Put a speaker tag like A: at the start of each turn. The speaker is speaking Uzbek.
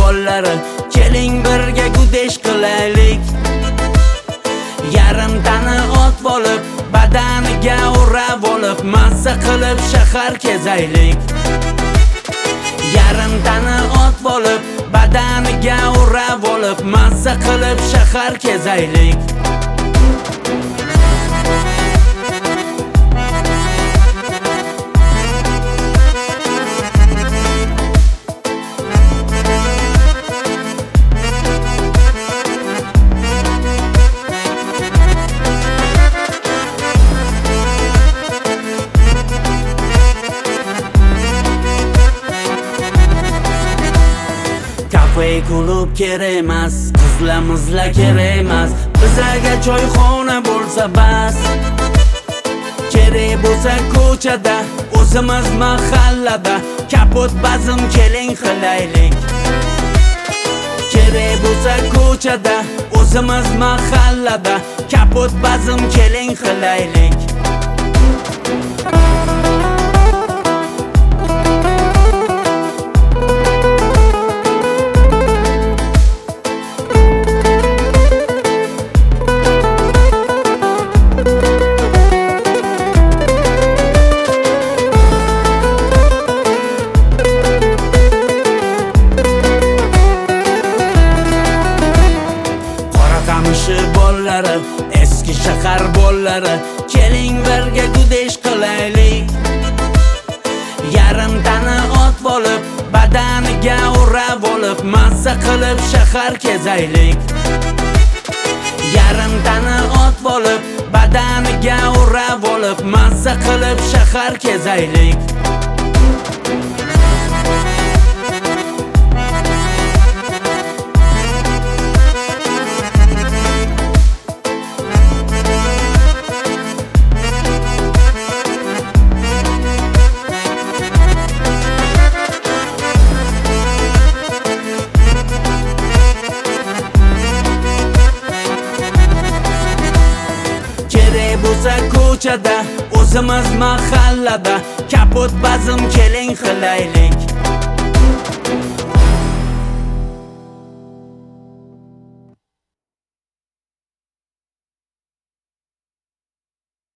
A: bollari, keling birga gudesh qilaylik. Yarimtani ot bo'lib, badaniga o'rab olib, mazza qilib shahar kezaylik. Yarimtani ot bo'lib, badaniga o'rab olib, mazza qilib shahar kezaylik. Kafe klub kerak emas, qizlar kerak emas, bizaga choyxona bo'lsa bas. Kerak bo'lsa ko'chada, o'zimiz mahallada kapot bazm keling qilaylik. Kerak bo'lsa ko'chada, o'zimiz mahallada kapot bazm keling qilaylik. Bollari, eski shahar bollari, keling birga gudesh qilaylik. Yarimtani ot bo'lib, badaniga o'rab olib, mazza qilib shahar kezaylik. Yarimtani ot bo'lib, badaniga o'rab olib, mazza qilib shahar kezaylik. Bo'lsa ko'chada, o'zimiz mahallada kapot bazm keling qilaylik.